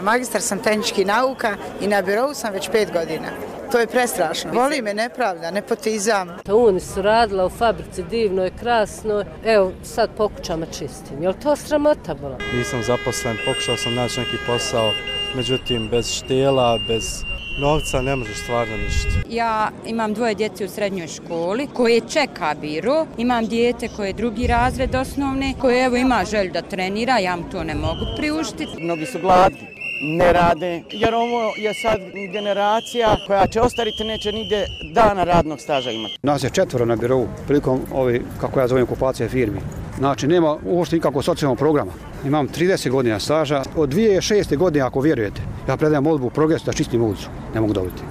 Magistar sam tehničkih nauka i na birou sam već 5 godina. To je prestrašno. Voli me nepravda, nepotizam. Oni su radila u fabrici divnoj, krasnoj. Evo, sad po kućama čistim. Je li to sramota bila? Nisam zaposlen, pokušao sam naći neki posao, međutim, bez štela, bez novca ne možeš stvarno ništa. Ja imam 2 djece u srednjoj školi koje čeka biro. Imam dijete koje je 2. razred osnovne, koje evo ima želju da trenira, ja mu to ne mogu priuštiti. Mnogi su gladni, ne rade, jer ovo je sad generacija koja će ostariti, neće nigdje dana radnog staža imati. Nas je 4 na birou prilikom kako ja zovem, okupacije firmi. Znači, nema uopšte nikakvog socijalnog programa. Imam 30 godina staža. Od 2006. godine, ako vjerujete, ja predajem molbu u Progresu da čistim ulicu. Ne mogu dobiti.